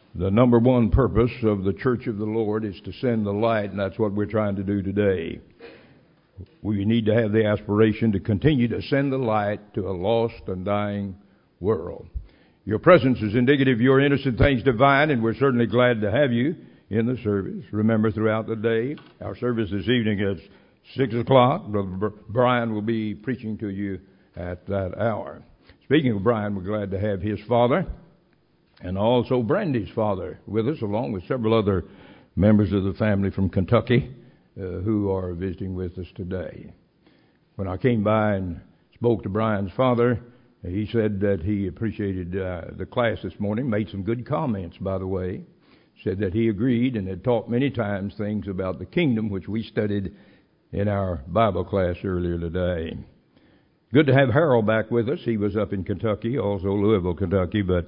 The number one purpose of the Church of the Lord is to send the light, and that's what we're trying to do today. We need to have the aspiration to continue to send the light to a lost and dying world. Your presence is indicative of your innocent things divine, and we're certainly glad to have you in the service. Remember, throughout the day, our service this evening is 6 o'clock. Brother Brian will be preaching to you at that hour. Speaking of Brian, we're glad to have his father and also Brandy's father with us, along with several other members of the family from Kentucky who are visiting with us today. When I came by and spoke to Brian's father, he said that he appreciated the class this morning, made some good comments, by the way. Said that he agreed and had taught many times things about the kingdom, which we studied in our Bible class earlier today. Good to have Harold back with us. He was up in Kentucky, also Louisville, Kentucky, but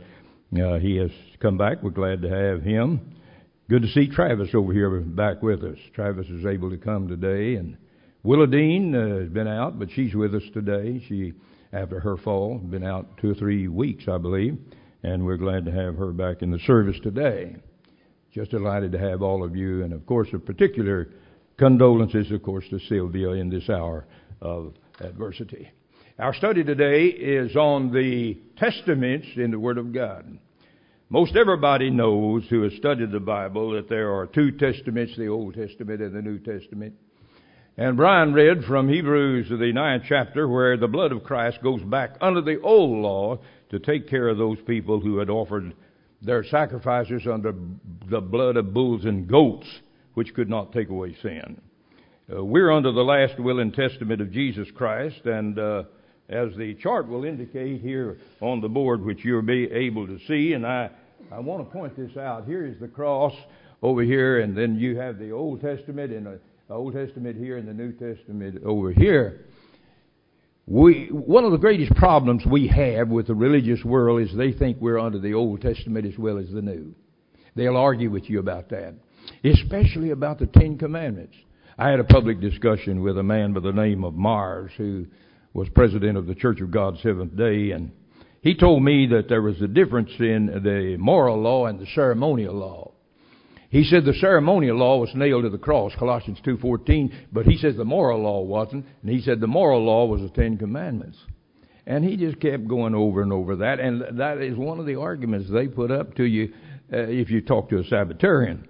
he has come back. We're glad to have him. Good to see Travis over here back with us. Travis is able to come today, and Willa Dean has been out, but she's with us today. She, after her fall, been out 2 or 3 weeks, I believe, and we're glad to have her back in the service today. Just delighted to have all of you, and of course, a particular condolences, of course, to Sylvia in this hour of adversity. Our study today is on the testaments in the Word of God. Most everybody knows who has studied the Bible that there are 2 testaments, the Old Testament and the New Testament. And Brian read from Hebrews, the 9th chapter, where the blood of Christ goes back under the old law to take care of those people who had offered their sacrifices under the blood of bulls and goats, which could not take away sin. We're under the last will and testament of Jesus Christ, and as the chart will indicate here on the board, which you'll be able to see, and I want to point this out. Here is the cross over here, and then you have the Old Testament, and the Old Testament here and the New Testament over here. One of the greatest problems we have with the religious world is they think we're under the Old Testament as well as the New. They'll argue with you about that, especially about the 10 Commandments. I had a public discussion with a man by the name of Mars, who was president of the Church of God Seventh Day, and he told me that there was a difference in the moral law and the ceremonial law. He said the ceremonial law was nailed to the cross, Colossians 2:14, but he says the moral law wasn't, and he said the moral law was the 10 Commandments. And he just kept going over and over that, and that is one of the arguments they put up to you if you talk to a Sabbatarian.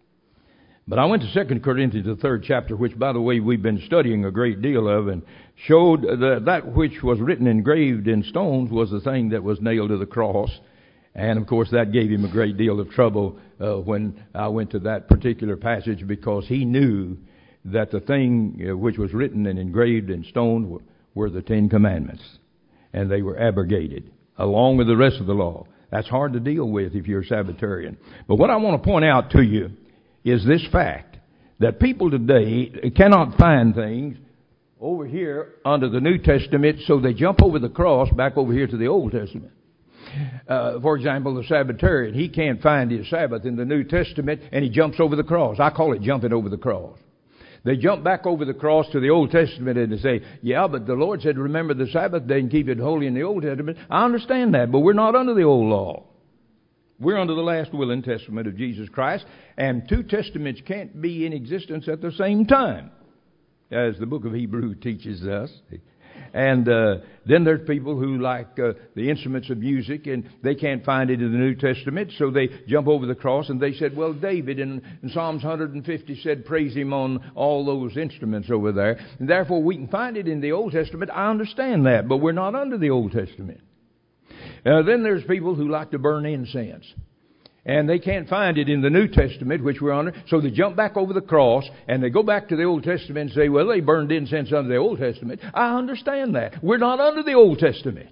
But I went to 2 Corinthians, the 3rd chapter, which, by the way, we've been studying a great deal of, and showed that which was written engraved in stones was the thing that was nailed to the cross. And, of course, that gave him a great deal of trouble when I went to that particular passage, because he knew that the thing which was written and engraved in stone were the 10 Commandments, and they were abrogated, along with the rest of the law. That's hard to deal with if you're a Sabbatarian. But what I want to point out to you is this fact, that people today cannot find things over here under the New Testament, so they jump over the cross back over here to the Old Testament. For example, the Sabbatarian, he can't find his Sabbath in the New Testament, and he jumps over the cross. I call it jumping over the cross. They jump back over the cross to the Old Testament and they say, yeah, but the Lord said, remember the Sabbath day and keep it holy in the Old Testament. I understand that, but we're not under the old law. We're under the last will and testament of Jesus Christ, and 2 testaments can't be in existence at the same time, as the book of Hebrews teaches us. And then there's people who like the instruments of music, and they can't find it in the New Testament, so they jump over the cross, and they said, well, David in Psalms 150 said, praise him on all those instruments over there, and therefore we can find it in the Old Testament. I understand that, but we're not under the Old Testament. Then there's people who like to burn incense, and they can't find it in the New Testament, which we're under, so they jump back over the cross, and they go back to the Old Testament and say, well, they burned incense under the Old Testament. I understand that. We're not under the Old Testament.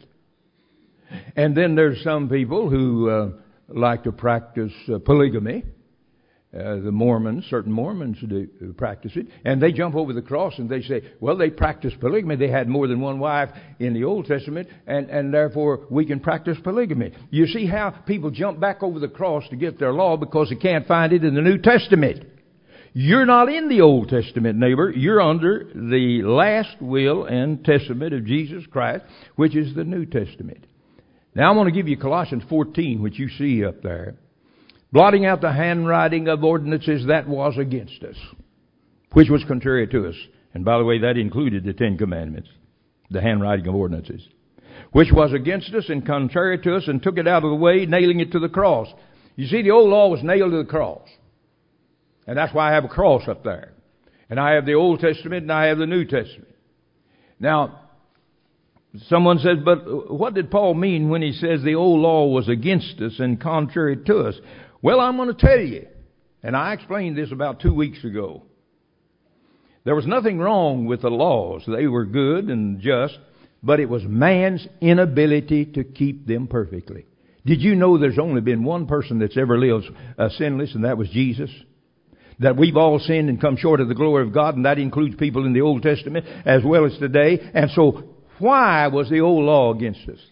And then there's some people who like to practice polygamy. The Mormons, certain Mormons do practice it, and they jump over the cross and they say, well, they practice polygamy. They had more than one wife in the Old Testament, and therefore we can practice polygamy. You see how people jump back over the cross to get their law because they can't find it in the New Testament. You're not in the Old Testament, neighbor. You're under the last will and testament of Jesus Christ, which is the New Testament. Now I want to give you Colossians 14, which you see up there. blotting out the handwriting of ordinances that was against us, which was contrary to us. And by the way, that included the Ten Commandments, the handwriting of ordinances, which was against us and contrary to us, and took it out of the way, nailing it to the cross. You see, the old law was nailed to the cross. And that's why I have a cross up there. And I have the Old Testament and I have the New Testament. Now, someone says, but what did Paul mean when he says the old law was against us and contrary to us? Well, I'm going to tell you. And I explained this about 2 weeks ago. There was nothing wrong with the laws. They were good and just, but it was man's inability to keep them perfectly. Did you know there's only been one person that's ever lived sinless, and that was Jesus? That we've all sinned and come short of the glory of God, and that includes people in the Old Testament as well as today. And so, why was the old law against us?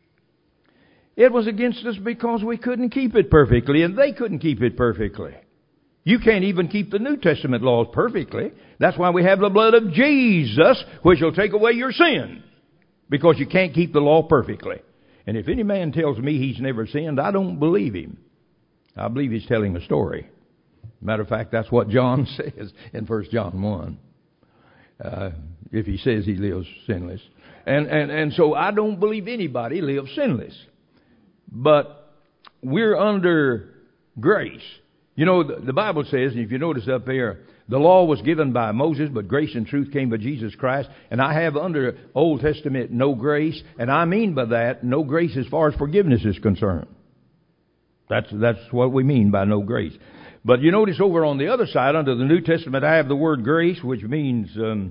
It was against us because we couldn't keep it perfectly, and they couldn't keep it perfectly. You can't even keep the New Testament laws perfectly. That's why we have the blood of Jesus, which will take away your sin, because you can't keep the law perfectly. And if any man tells me he's never sinned, I don't believe him. I believe he's telling a story. Matter of fact, that's what John says in 1 John 1. If he says he lives sinless. And so I don't believe anybody lives sinless. But we're under grace. You know, the Bible says, and if you notice up there, the law was given by Moses, but grace and truth came by Jesus Christ. And I have under Old Testament no grace. And I mean by that, no grace as far as forgiveness is concerned. That's what we mean by no grace. But you notice over on the other side, under the New Testament, I have the word grace, which means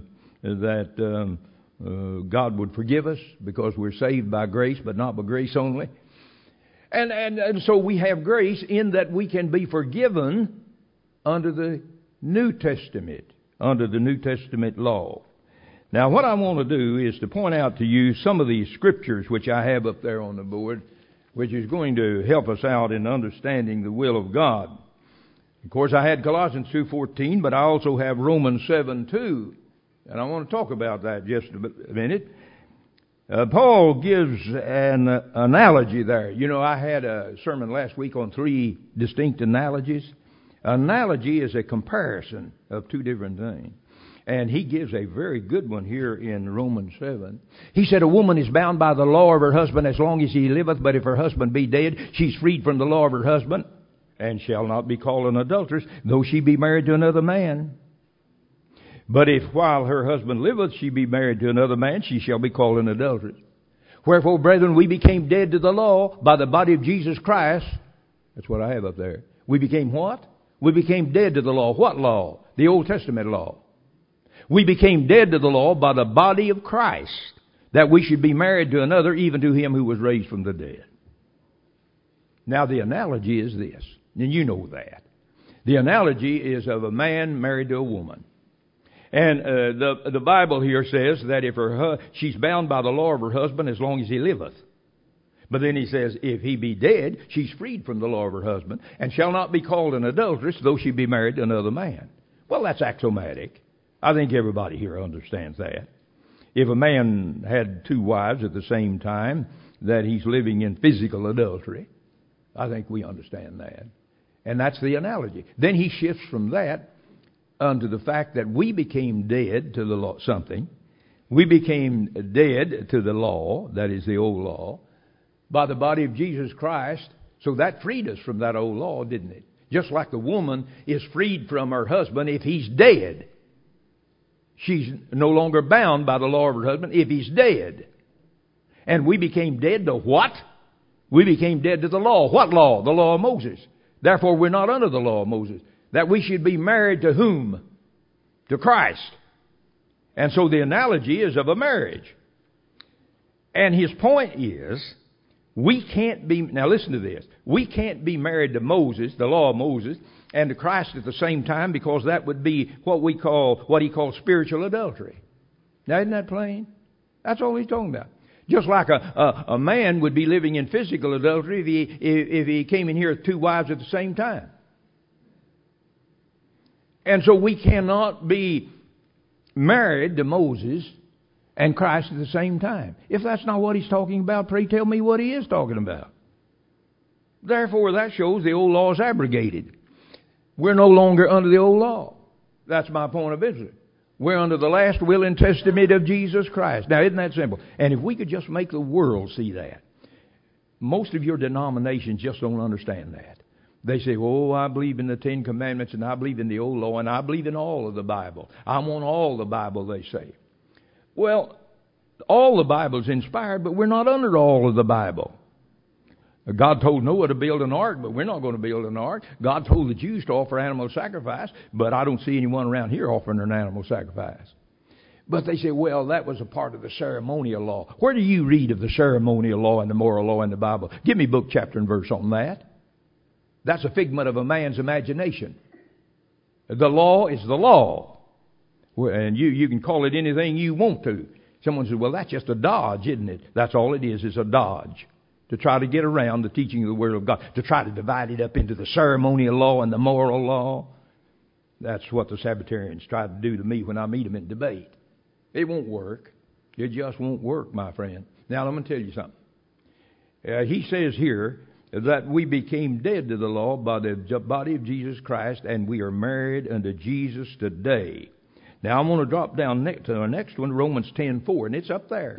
that God would forgive us because we're saved by grace, but not by grace only. And so we have grace in that we can be forgiven under the New Testament, under the New Testament law. Now, what I want to do is to point out to you some of these scriptures which I have up there on the board, which is going to help us out in understanding the will of God. Of course, I had Colossians 2:14, but I also have Romans 7:2, and I want to talk about that just a minute. Paul gives an analogy there. You know, I had a sermon last week on 3 distinct analogies. Analogy is a comparison of 2 different things. And he gives a very good one here in Romans 7. He said, a woman is bound by the law of her husband as long as he liveth, but if her husband be dead, she's freed from the law of her husband, and shall not be called an adulteress, though she be married to another man. But if while her husband liveth she be married to another man, she shall be called an adulteress. Wherefore, brethren, we became dead to the law by the body of Jesus Christ. That's what I have up there. We became what? We became dead to the law. What law? The Old Testament law. We became dead to the law by the body of Christ, that we should be married to another, even to him who was raised from the dead. Now the analogy is this, and you know that. The analogy is of a man married to a woman. And the Bible here says that if she's bound by the law of her husband as long as he liveth. But then he says, if he be dead, she's freed from the law of her husband, and shall not be called an adulteress, though she be married to another man. Well, that's axiomatic. I think everybody here understands that. If a man had 2 wives at the same time, that he's living in physical adultery. I think we understand that. And that's the analogy. Then he shifts from that unto the fact that we became dead to the law, something. We became dead to the law, that is the old law, by the body of Jesus Christ. So that freed us from that old law, didn't it? Just like the woman is freed from her husband if he's dead. She's no longer bound by the law of her husband if he's dead. And we became dead to what? We became dead to the law. What law? The law of Moses. Therefore, we're not under the law of Moses. That we should be married to whom? To Christ. And so the analogy is of a marriage. And his point is, we can't be, now listen to this, we can't be married to Moses, the law of Moses, and to Christ at the same time, because that would be what he calls spiritual adultery. Now isn't that plain? That's all he's talking about. Just like a man would be living in physical adultery if he came in here with 2 wives at the same time. And so we cannot be married to Moses and Christ at the same time. If that's not what he's talking about, pray tell me what he is talking about. Therefore, that shows the old law is abrogated. We're no longer under the old law. That's my point of view. We're under the last will and testament of Jesus Christ. Now, isn't that simple? And if we could just make the world see that. Most of your denominations just don't understand that. They say, oh, I believe in the Ten Commandments, and I believe in the old law, and I believe in all of the Bible. I want all the Bible, they say. Well, all the Bible is inspired, but we're not under all of the Bible. God told Noah to build an ark, but we're not going to build an ark. God told the Jews to offer animal sacrifice, but I don't see anyone around here offering an animal sacrifice. But they say, well, that was a part of the ceremonial law. Where do you read of the ceremonial law and the moral law in the Bible? Give me book, chapter, and verse on that. That's a figment of a man's imagination. The law is the law. And you can call it anything you want to. Someone says, well, that's just a dodge, isn't it? That's all it is a dodge. To try to get around the teaching of the Word of God. To try to divide it up into the ceremonial law and the moral law. That's what the Sabbatarians try to do to me when I meet them in debate. It won't work. It just won't work, my friend. Now, let me tell you something. He says here that we became dead to the law by the body of Jesus Christ, and we are married unto Jesus today. Now, I'm going to drop down to the next one, Romans 10:4, and it's up there.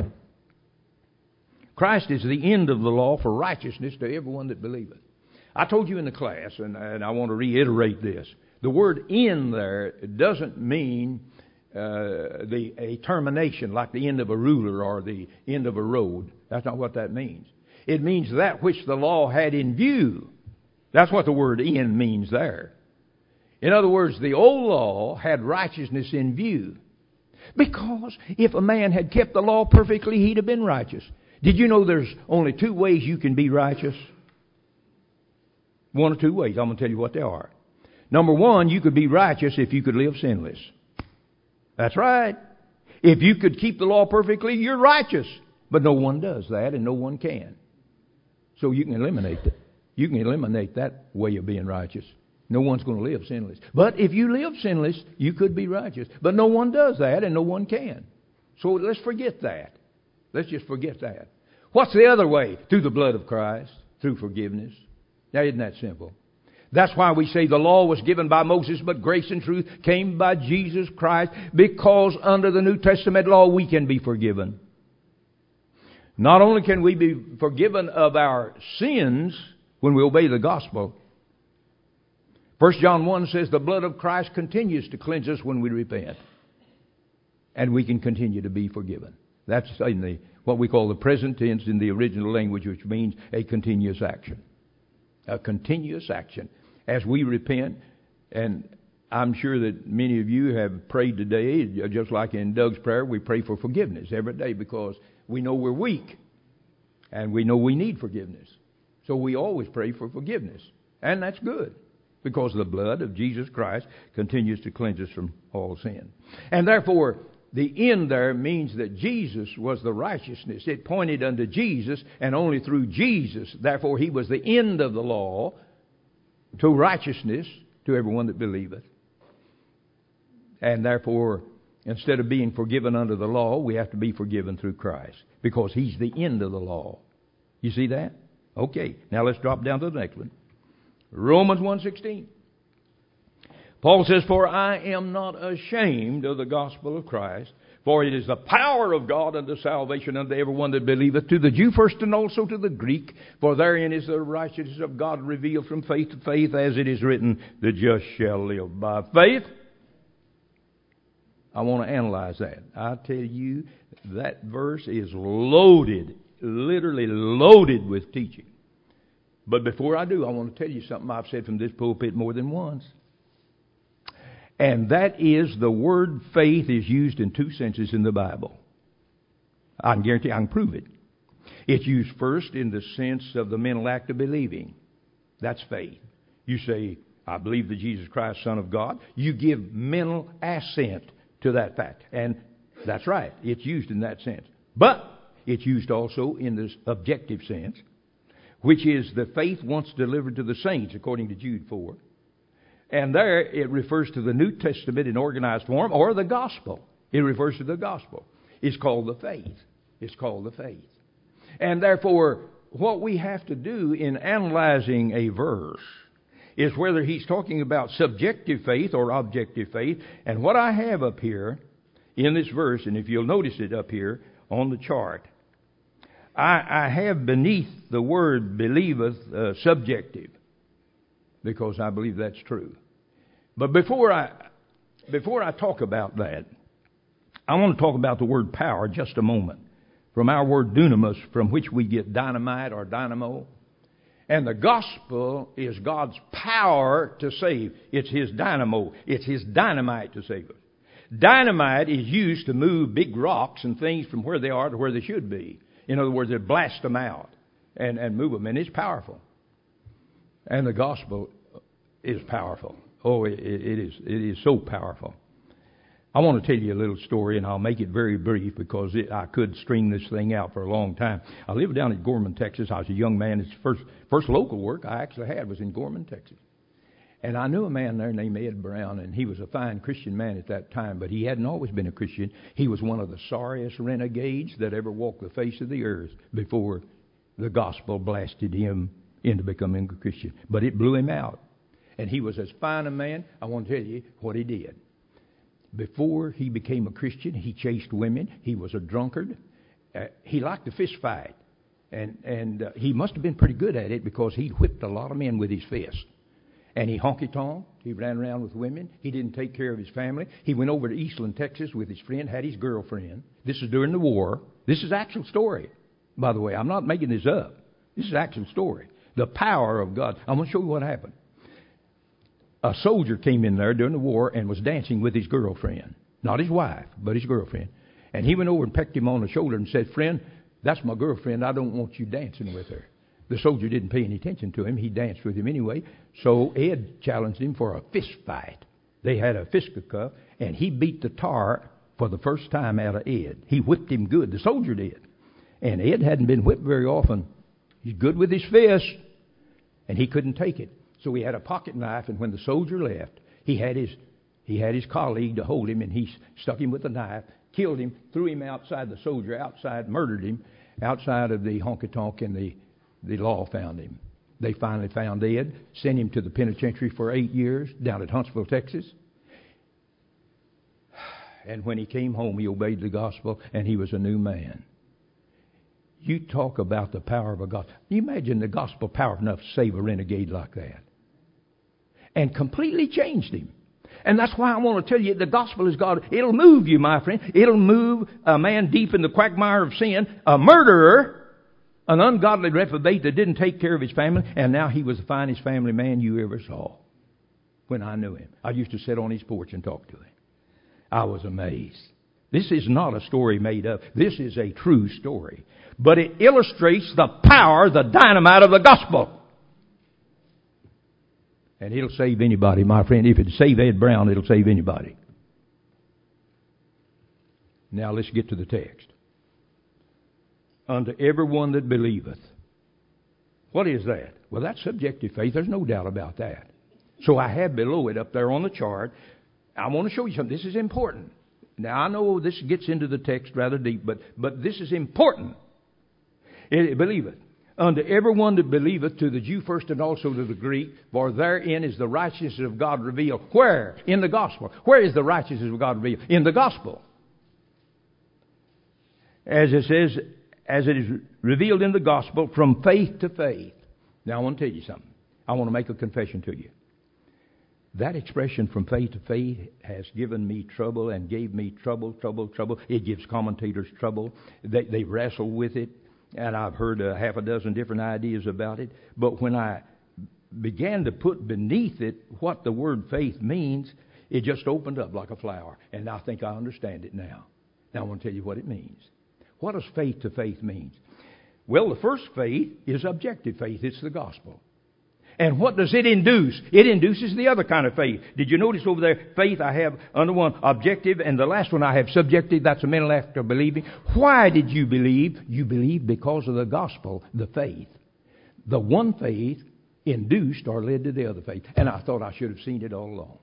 Christ is the end of the law for righteousness to everyone that believeth. I told you in the class, and I want to reiterate this. The word "in" there doesn't mean a termination, like the end of a ruler or the end of a road. That's not what that means. It means that which the law had in view. That's what the word "in" means there. In other words, the old law had righteousness in view. Because if a man had kept the law perfectly, he'd have been righteous. Did you know there's only two ways you can be righteous? One or two ways. I'm going to tell you what they are. Number one, you could be righteous if you could live sinless. That's right. If you could keep the law perfectly, you're righteous. But no one does that, and no one can. So you can eliminate it. You can eliminate that way of being righteous. No one's going to live sinless. But if you live sinless, you could be righteous. But no one does that, and no one can. So let's forget that. Let's just forget that. What's the other way? Through the blood of Christ, through forgiveness. Now, isn't that simple? That's why we say the law was given by Moses, but grace and truth came by Jesus Christ, because under the New Testament law we can be forgiven. Not only can we be forgiven of our sins when we obey the gospel. 1 John 1 says the blood of Christ continues to cleanse us when we repent. And we can continue to be forgiven. That's in what we call the present tense in the original language, which means a continuous action. A continuous action. As we repent, and I'm sure that many of you have prayed today, just like in Doug's prayer, we pray for forgiveness every day because we know we're weak. And we know we need forgiveness. So we always pray for forgiveness. And that's good, because the blood of Jesus Christ continues to cleanse us from all sin. And therefore, the end there means that Jesus was the righteousness. It pointed unto Jesus, and only through Jesus. Therefore, He was the end of the law to righteousness to everyone that believeth. And therefore, instead of being forgiven under the law, we have to be forgiven through Christ, because He's the end of the law. You see that? Okay, now let's drop down to the next one. Romans 1:16. Paul says, for I am not ashamed of the gospel of Christ, for it is the power of God unto salvation unto everyone that believeth, to the Jew first and also to the Greek. For therein is the righteousness of God revealed from faith to faith, as it is written, the just shall live by faith. I want to analyze that. I tell you, that verse is loaded, literally loaded with teaching. But before I do, I want to tell you something I've said from this pulpit more than once. And that is, the word faith is used in two senses in the Bible. I can guarantee I can prove it. It's used first in the sense of the mental act of believing. That's faith. You say, I believe that Jesus Christ is Son of God. You give mental assent to that fact. And that's right. It's used in that sense. But it's used also in this objective sense, which is the faith once delivered to the saints, according to Jude 4. And there it refers to the New Testament in organized form, or the gospel. It refers to the gospel. It's called the faith. It's called the faith. And therefore, what we have to do in analyzing a verse is whether he's talking about subjective faith or objective faith. And what I have up here in this verse, and if you'll notice it up here on the chart, I have beneath the word believeth subjective, because I believe that's true. But before I talk about that, I want to talk about the word power just a moment. From our word dunamis, from which we get dynamite or dynamo. And the gospel is God's power to save. It's His dynamo. It's His dynamite to save us. Dynamite is used to move big rocks and things from where they are to where they should be. In other words, it blasts them out and move them. And it's powerful. And the gospel is powerful. Oh, it is so powerful. I want to tell you a little story, and I'll make it very brief because I could string this thing out for a long time. I lived down in Gorman, Texas. I was a young man. It's first local work I actually had was in Gorman, Texas. And I knew a man there named Ed Brown, and he was a fine Christian man at that time, but he hadn't always been a Christian. He was one of the sorriest renegades that ever walked the face of the earth before the gospel blasted him into becoming a Christian. But it blew him out. And he was as fine a man. I want to tell you what he did. Before he became a Christian, he chased women. He was a drunkard. He liked to fist fight. And he must have been pretty good at it because he whipped a lot of men with his fist. And he honky-tonk. He ran around with women. He didn't take care of his family. He went over to Eastland, Texas with his friend, had his girlfriend. This is during the war. This is actual story, by the way. I'm not making this up. This is actual story. The power of God. I'm going to show you what happened. A soldier came in there during the war and was dancing with his girlfriend. Not his wife, but his girlfriend. And he went over and pecked him on the shoulder and said, "Friend, that's my girlfriend. I don't want you dancing with her." The soldier didn't pay any attention to him. He danced with him anyway. So Ed challenged him for a fist fight. They had a fisticuff, and he beat the tar for the first time out of Ed. He whipped him good. The soldier did. And Ed hadn't been whipped very often. He's good with his fist, and he couldn't take it. So he had a pocket knife, and when the soldier left, he had his colleague to hold him, and he stuck him with a knife, killed him, threw him outside the soldier, outside, murdered him, outside of the honky-tonk, and the law found him. They finally found Ed, sent him to the penitentiary for 8 years down at Huntsville, Texas. And when he came home, he obeyed the gospel, and he was a new man. You talk about the power of a gospel. Can you imagine the gospel power enough to save a renegade like that? And completely changed him. And that's why I want to tell you the gospel is God. It'll move you, my friend. It'll move a man deep in the quagmire of sin, a murderer, an ungodly reprobate that didn't take care of his family, and now he was the finest family man you ever saw. When I knew him, I used to sit on his porch and talk to him. I was amazed. This is not a story made up. This is a true story. But it illustrates the power, the dynamite of the gospel. And it'll save anybody, my friend. If it'll save Ed Brown, it'll save anybody. Now let's get to the text. Unto everyone that believeth. What is that? Well, that's subjective faith. There's no doubt about that. So I have below it up there on the chart. I want to show you something. This is important. Now I know this gets into the text rather deep, but this is important. It believeth. Unto everyone that believeth, to the Jew first and also to the Greek, for therein is the righteousness of God revealed. Where? In the gospel. Where is the righteousness of God revealed? In the gospel. As it says, as it is revealed in the gospel, from faith to faith. Now I want to tell you something. I want to make a confession to you. That expression from faith to faith has given me trouble and gave me trouble. It gives commentators trouble. They wrestle with it. And I've heard half a dozen different ideas about it. But when I began to put beneath it what the word faith means, it just opened up like a flower. And I think I understand it now. Now I want to tell you what it means. What does faith to faith mean? Well, the first faith is objective faith. It's the gospel. And what does it induce? It induces the other kind of faith. Did you notice over there, faith I have under one objective, and the last one I have subjective. That's a mental act of believing. Why did you believe? You believed because of the gospel, the faith. The one faith induced or led to the other faith. And I thought I should have seen it all along.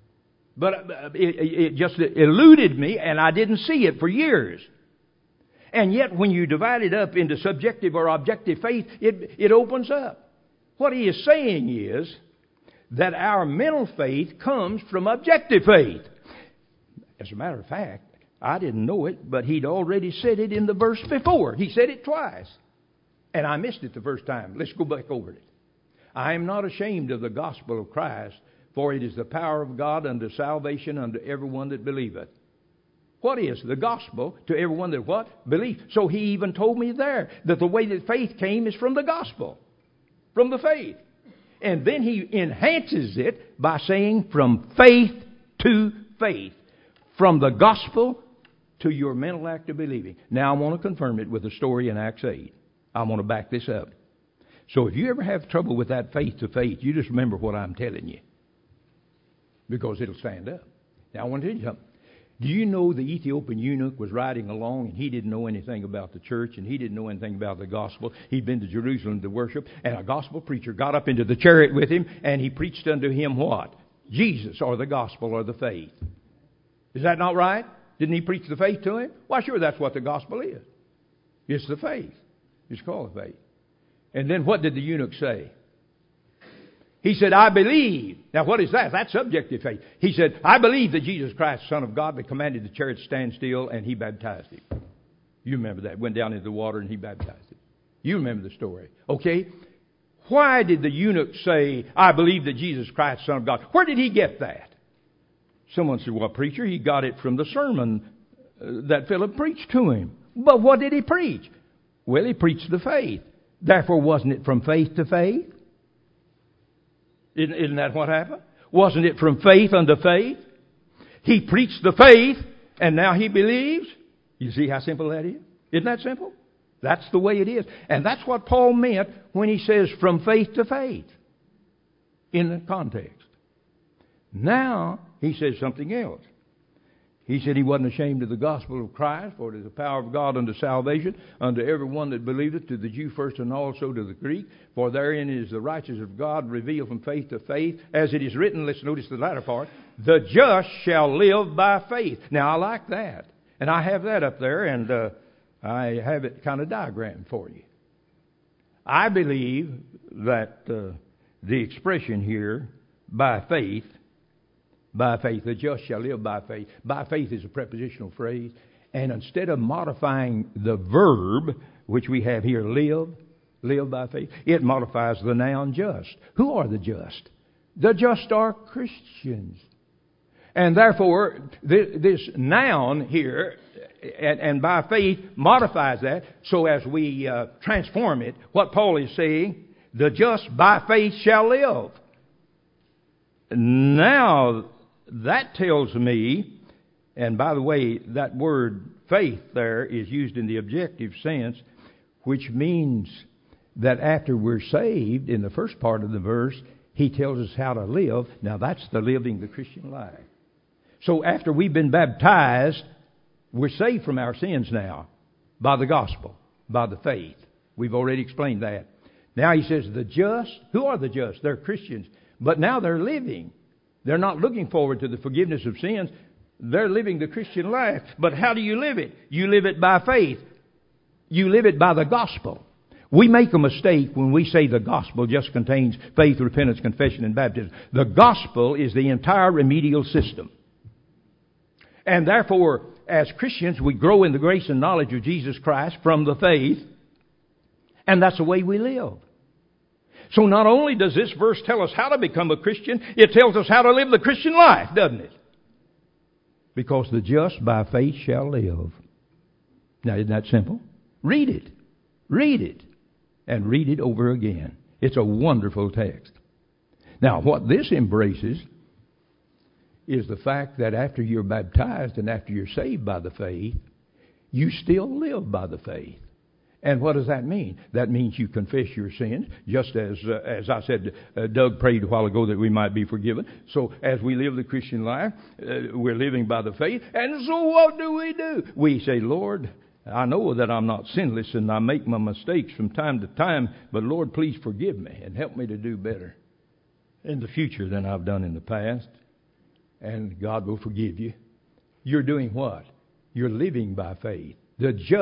But it just eluded me, and I didn't see it for years. And yet when you divide it up into subjective or objective faith, it opens up. What he is saying is that our mental faith comes from objective faith. As a matter of fact, I didn't know it, but he'd already said it in the verse before. He said it twice. And I missed it the first time. Let's go back over it. I am not ashamed of the gospel of Christ, for it is the power of God unto salvation unto everyone that believeth. What is the gospel to everyone that what? Believe. So he even told me there that the way that faith came is from the gospel. From the faith. And then he enhances it by saying from faith to faith. From the gospel to your mental act of believing. Now I want to confirm it with a story in Acts 8. I want to back this up. So if you ever have trouble with that faith to faith, you just remember what I'm telling you. Because it'll stand up. Now I want to tell you something. Do you know the Ethiopian eunuch was riding along and he didn't know anything about the church and he didn't know anything about the gospel? He'd been to Jerusalem to worship, and a gospel preacher got up into the chariot with him and he preached unto him what? Jesus, or the gospel, or the faith. Is that not right? Didn't he preach the faith to him? Why, sure, that's what the gospel is. It's the faith. It's called faith. And then what did the eunuch say? He said, I believe. Now what is that? That's subjective faith. He said, I believe that Jesus Christ, Son of God, that commanded the chariot to stand still, and he baptized him. You remember that. Went down into the water and he baptized him. You remember the story. Okay? Why did the eunuch say, I believe that Jesus Christ, Son of God? Where did he get that? Someone said, well, preacher, he got it from the sermon that Philip preached to him. But what did he preach? Well, he preached the faith. Therefore, wasn't it from faith to faith? Isn't that what happened? Wasn't it from faith unto faith? He preached the faith, and now he believes. You see how simple that is? Isn't that simple? That's the way it is. And that's what Paul meant when he says from faith to faith in the context. Now, he says something else. He said he wasn't ashamed of the gospel of Christ, for it is the power of God unto salvation, unto everyone that believeth, to the Jew first and also to the Greek. For therein is the righteousness of God revealed from faith to faith. As it is written, let's notice the latter part, the just shall live by faith. Now, I like that. And I have that up there, and I have it kind of diagrammed for you. I believe that the expression here, by faith, the just shall live by faith. By faith is a prepositional phrase. And instead of modifying the verb, which we have here, live by faith, it modifies the noun just. Who are the just? The just are Christians. And therefore, this noun here, and by faith, modifies that. So as we transform it, what Paul is saying, the just by faith shall live. Now, that tells me, and by the way, that word faith there is used in the objective sense, which means that after we're saved, in the first part of the verse, he tells us how to live. Now that's the living the Christian life. So after we've been baptized, we're saved from our sins now by the gospel, by the faith. We've already explained that. Now he says the just, who are the just? They're Christians, but now they're living. They're not looking forward to the forgiveness of sins. They're living the Christian life. But how do you live it? You live it by faith. You live it by the gospel. We make a mistake when we say the gospel just contains faith, repentance, confession, and baptism. The gospel is the entire remedial system. And therefore, as Christians, we grow in the grace and knowledge of Jesus Christ from the faith. And that's the way we live. So not only does this verse tell us how to become a Christian, it tells us how to live the Christian life, doesn't it? Because the just by faith shall live. Now, isn't that simple? Read it. Read it. And read it over again. It's a wonderful text. Now, what this embraces is the fact that after you're baptized and after you're saved by the faith, you still live by the faith. And what does that mean? That means you confess your sins, just as I said, Doug prayed a while ago that we might be forgiven. So as we live the Christian life, we're living by the faith. And so what do? We say, Lord, I know that I'm not sinless and I make my mistakes from time to time, but Lord, please forgive me and help me to do better in the future than I've done in the past. And God will forgive you. You're doing what? You're living by faith. The just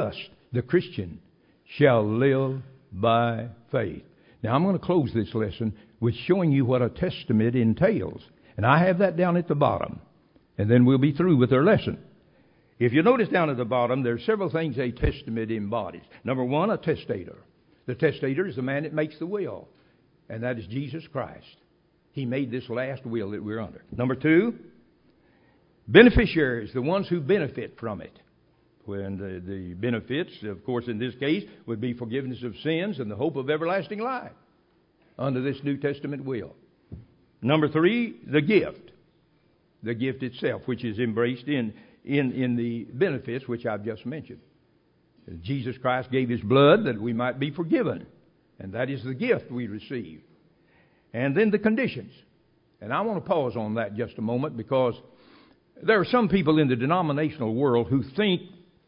The Christian shall live by faith. Now, I'm going to close this lesson with showing you what a testament entails. And I have that down at the bottom. And then we'll be through with our lesson. If you notice down at the bottom, there are several things a testament embodies. Number one, a testator. The testator is the man that makes the will. And that is Jesus Christ. He made this last will that we're under. Number two, beneficiaries, the ones who benefit from it. When the benefits, of course, in this case, would be forgiveness of sins and the hope of everlasting life under this New Testament will. Number three, the gift. The gift itself, which is embraced in the benefits which I've just mentioned. Jesus Christ gave His blood that we might be forgiven. And that is the gift we receive. And then the conditions. And I want to pause on that just a moment, because there are some people in the denominational world who think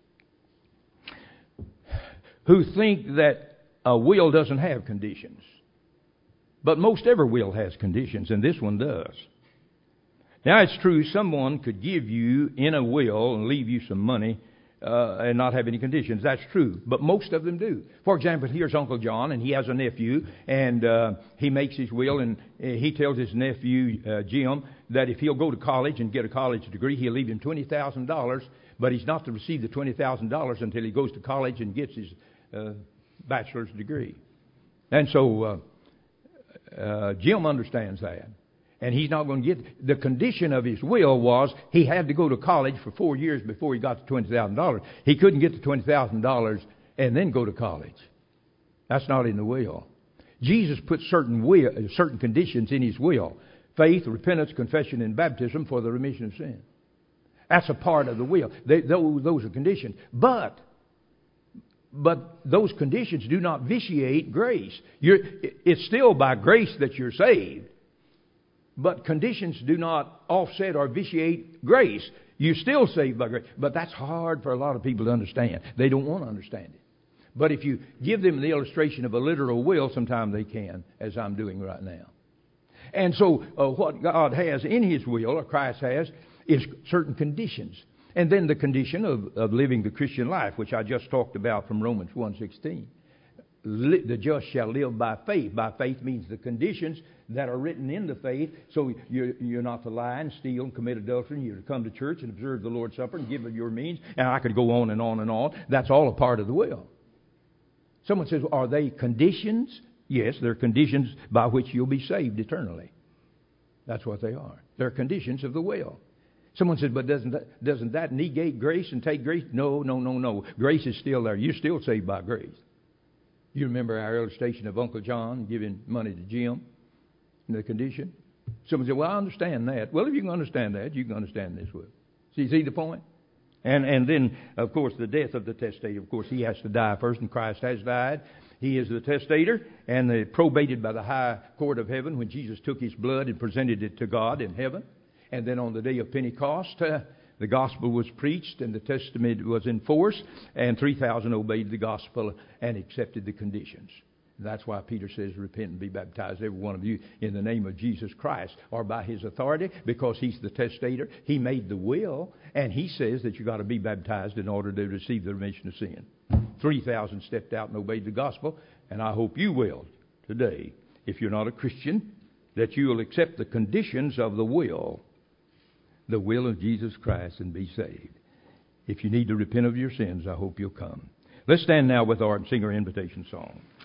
that a will doesn't have conditions. But most every will has conditions, and this one does. Now, it's true someone could give you in a will and leave you some money and not have any conditions. That's true. But most of them do. For example, here's Uncle John, and he has a nephew, and he makes his will, and he tells his nephew, Jim, that if he'll go to college and get a college degree, he'll leave him $20,000, but he's not to receive the $20,000 until he goes to college and gets his bachelor's degree. And so Jim understands that. And he's not going to get... The condition of his will was he had to go to college for 4 years before he got the $20,000. He couldn't get the $20,000 and then go to college. That's not in the will. Jesus put certain conditions in His will. Faith, repentance, confession, and baptism for the remission of sin. That's a part of the will. Those are conditions. But those conditions do not vitiate grace. It's still by grace that you're saved. But conditions do not offset or vitiate grace. You're still saved by grace. But that's hard for a lot of people to understand. They don't want to understand it. But if you give them the illustration of a literal will, sometimes they can, as I'm doing right now. And so what God has in His will, or Christ has, is certain conditions. And then the condition of living the Christian life, which I just talked about from Romans 1:16. The just shall live by faith. By faith means the conditions that are written in the faith. So you're not to lie and steal and commit adultery. You're to come to church and observe the Lord's Supper and give of your means. And I could go on and on and on. That's all a part of the will. Someone says, are they conditions? Yes, they're conditions by which you'll be saved eternally. That's what they are. They're conditions of the will. Someone says, but doesn't that negate grace and take grace? No. Grace is still there. You're still saved by grace. You remember our illustration of Uncle John giving money to Jim in the condition? Someone said, well, I understand that. Well, if you can understand that, you can understand this will. See the point? And then, of course, the death of the testator. Of course, he has to die first, and Christ has died. He is the testator, and probated by the high court of heaven when Jesus took His blood and presented it to God in heaven. And then on the day of Pentecost, the gospel was preached and the testament was enforced, and 3,000 obeyed the gospel and accepted the conditions. That's why Peter says, repent and be baptized, every one of you, in the name of Jesus Christ, or by His authority, because He's the testator. He made the will, and He says that you've got to be baptized in order to receive the remission of sin. 3,000 stepped out and obeyed the gospel, and I hope you will today, if you're not a Christian, that you will accept the conditions of the will of Jesus Christ, and be saved. If you need to repent of your sins, I hope you'll come. Let's stand now with our and sing our invitation song.